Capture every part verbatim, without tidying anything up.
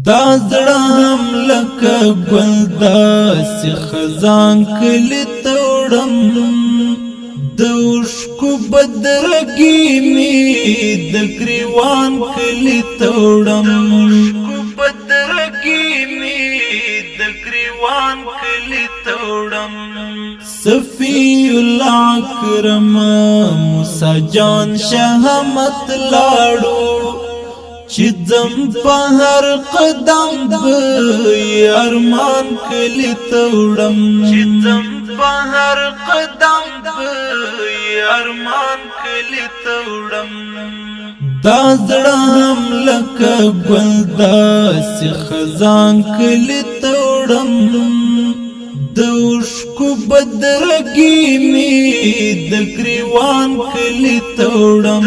دا زړه هم لکه ګل داسې خزان کلی توړم د اوښکو بدرګي مې د ګریوان کلی توړم بدرګي مې د ګریوان کلی توړم صفی الله اکرم موسی جان شهامت لاړو چې زم په هر قدم به ارمان کلی توړم چې زم په هر قدم به ارمان کلی توړم دا زړه هم لکه ګل داسې خزان کلی توړم د اوښکو بدرګي مې د ګریوان کلی توړم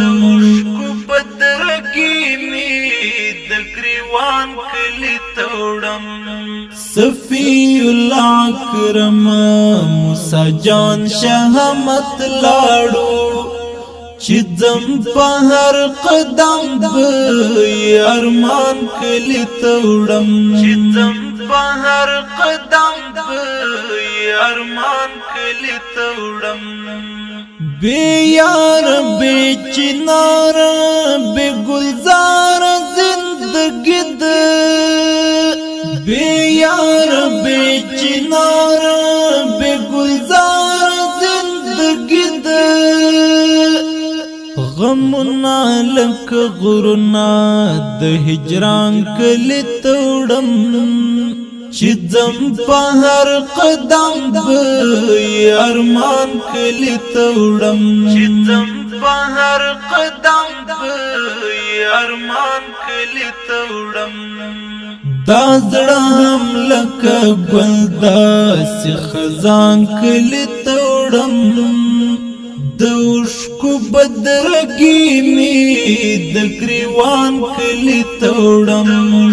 بدرګي مې د ګریوان کلی توړم صفی الله اکرم موسی جان شهامت لاړو چې زم په هر قدم به ارمان کلی توړم چې زم په هر قدم به ارمان کلی توړم بے یار بے چنار بے گلزار زندگی د بے یار بے چنار بے گلزار زندگی د غمنا لک غرنا د هجران کلی توړم چې زم په هر قدم به ارمان کلی توړم چې زم په هر قدم به ارمان کلی توړم دا زړه هم لکه ګل داسې خزان کلی توړم د اوښکو بدرګي مې د ګریوان کلی توړم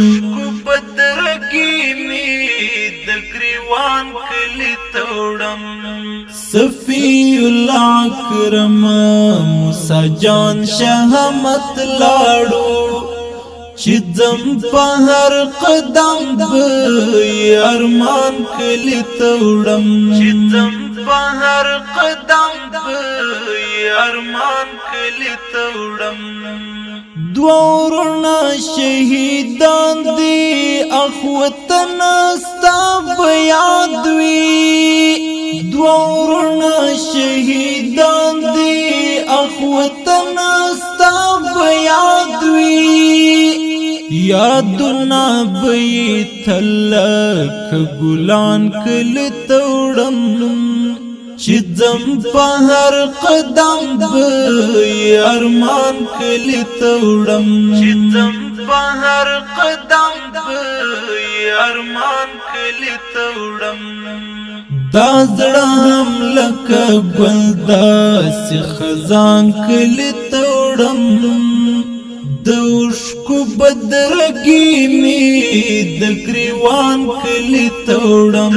بدرګي مې د ګریوان کلی توړم صفی الله اکرم موسی جان شهامت لاړو چې زم په هر قدم به ارمان کلی توړم چې زم په هر قدم به ارمان کلی توړم دوورنا شهیدان دی اخوتن ستا بیاد وی دوورنا شهیدان دی اخوتن ستا بیاد وی یادنا بیت لک ګلان کلی توړم چې زم په هر قدم به ارمان کلی توړم چې زم په هر قدم به ارمان کلی توړم دا زړه هم لکه ګل داسې خزان کلی توړم د اوښکو بدرګي مې د ګریوان کلی توړم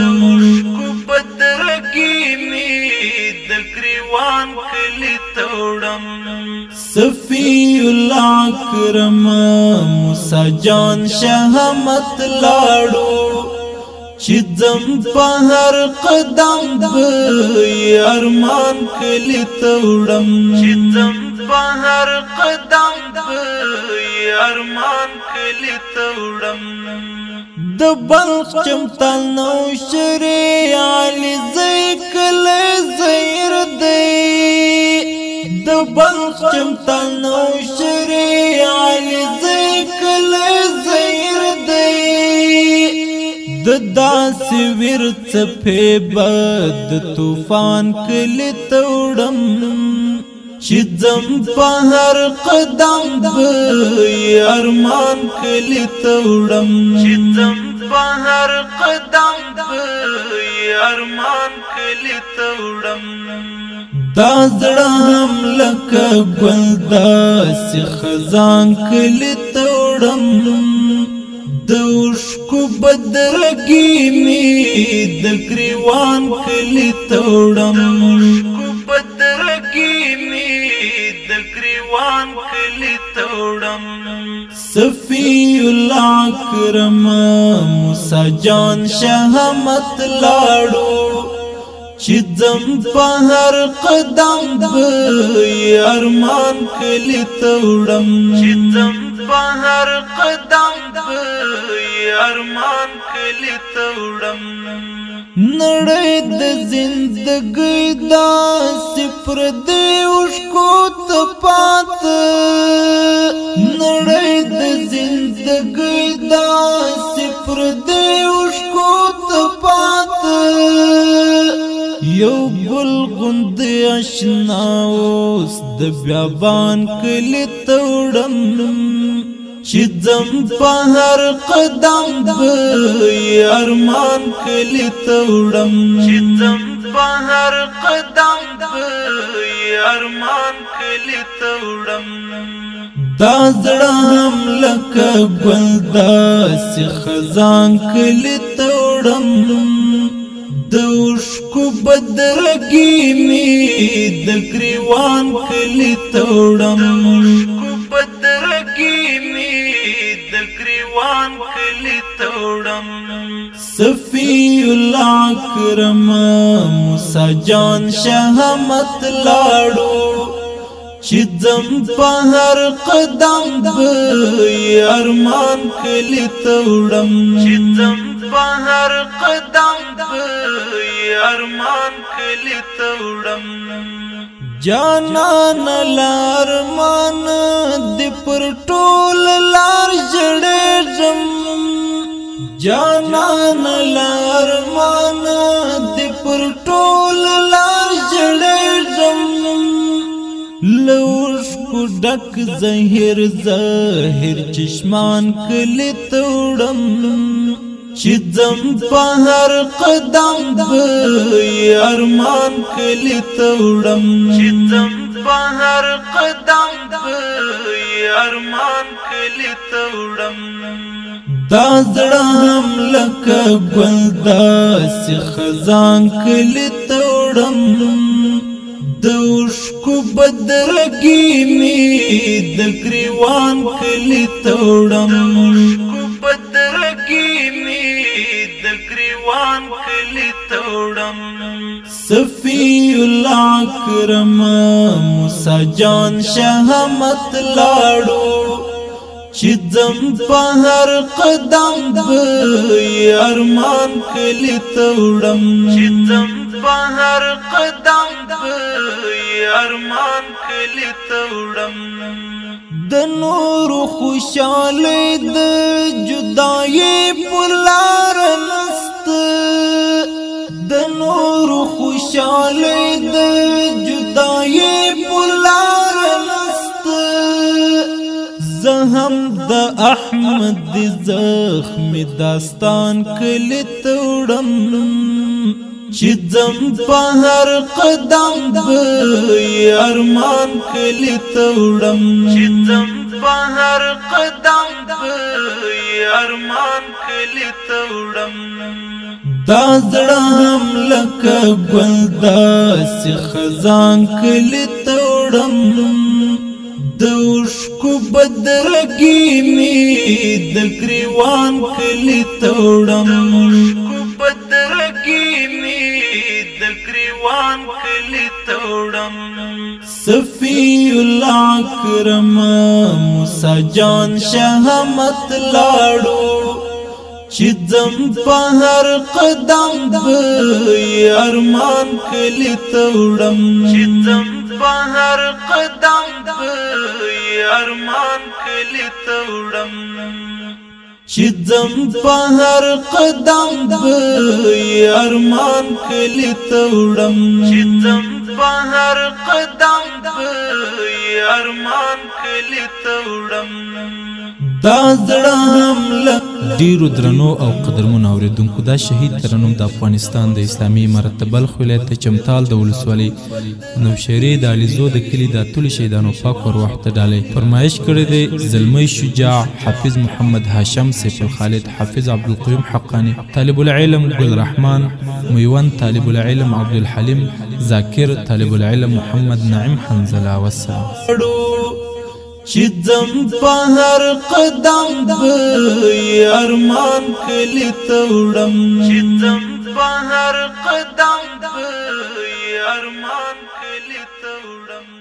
بدرګي مې د ګریوان کلی توړم صفی الله اکرم موسی جان شهامت لاړو چې زم په هر قدم به ارمان کلی توړم چې زم په هر قدم به ارمان کلی توړم د بلخ چمتل نو شری علی زیکل زیر دی د بلخ چمتل نو شری علی زیکل زیر دی د داسې ورڅ په بد طوفان کلی توړم چې زم په هر قدم به ارمان کلی توړم چې زم په هر قدم به ارمان کلی توړم دا زړه هم لکه ګل داسې خزان کلی توړم د اوښکو بدرګي مې د ګریوان کلی توړم بدرګي مې د ګریوان کلی توړم صفی الاکرم موسی جان شهامت لاړو چې ځم په هر قدم به ارمان کلی توړم چې ځم په هر قدم به ارمان کلی توړم نړۍ د زندګۍ داسې پردې اوښکو ته پاته نړۍ د زندګۍ داسې پردې اوښکو ته پاته یو ګل غوندې اشنا اوس د بیابان کلي ته وړم چې ځم په هر قدم به ارمان کلي ته وړم چې ځم په هر قدم به ارمان کلي ته وړم دا زړه هم لکه ګل داسې خزان کلي ته وړم د اوښکو بدرګي مې د ګریوان کلي ته وړم اوښکو بدرګي مې د ګریوان کلي ته وړم صفي الاکرم موسی جان شهامت لاړو چې ځم په هر قدم به ارمان کلي ته وړم چې ځم په هر قدم به ارمان کلي ته وړم جانان لارمان د پر ټول لار جړېږم جانان لارمان د پر ټول لار جړېږم لوښکو ډک زهر زهر چشمان کلي ته وړم چې ځم په هر قدم به ارمان کلي ته وړم چې ځم په هر قدم به ارمان کلي ته وړم دا زړه هم لکه ګل داسې خزان کلي ته وړم د اوښکو بدرګي مې د ګریوان کلي ته وړم اوښکو بدرګي مې د ګریوان کلي ته وړم صفي الاکرم موسی جان شهامت لاړو چې ځم په هر قدم به ارمان کلي ته وړم چې ځم په هر قدم به ارمان کلي ته وړم د نور خوشالۍ د جدایۍ په لار نسته د نور خوشالۍ د جدایۍ په لار نسته زه هم د احمد د زخم داستان کلي ته وړم چې ځم په هر قدم به ارمان کلي ته وړم چې ځم په هر قدم به ارمان کلي ته وړم دا زړه هم لکه ګل داسې خزان کلي ته وړم د اوښکو بدرګي مې د ګریوان کلي ته وړم اوښکو بدرګي مې د ګریوان کلي ته وړم صفي الاکرم موسی جان شهامت لاړو چې ځم په هر قدم به ارمان کلي ته وړم چې ځم په هر قدم به ارمان کلي ته وړم چې ځم په هر قدم به ارمان کلي ته وړم چې ځم په هر قدم به ارمان کلي ته وړم دا زړه هم لکه ډیرو درنو او قدرمنو اوریدونکو دا شهید ترنم د افغانستان د اسلامي امارت بلخ ولایت چمتال د ولسوالۍ نوشهري د علیزو د کلي د ټولو شهیدانو پاک ور وخت ډالۍ فرمایش کړی دی زلمی شجاع حافظ محمد هاشم سیف الخالد حافظ عبدالقیوم حقانی طالب العلم ګل رحمان میوند طالب العلم عبدالحلیم ذاکر طالب العلم محمد نعیم حنزله والسلام چې ځم په هر قدم به ارمان کلی ته وړم چې ځم په هر قدم به ارمان کلی ته وړم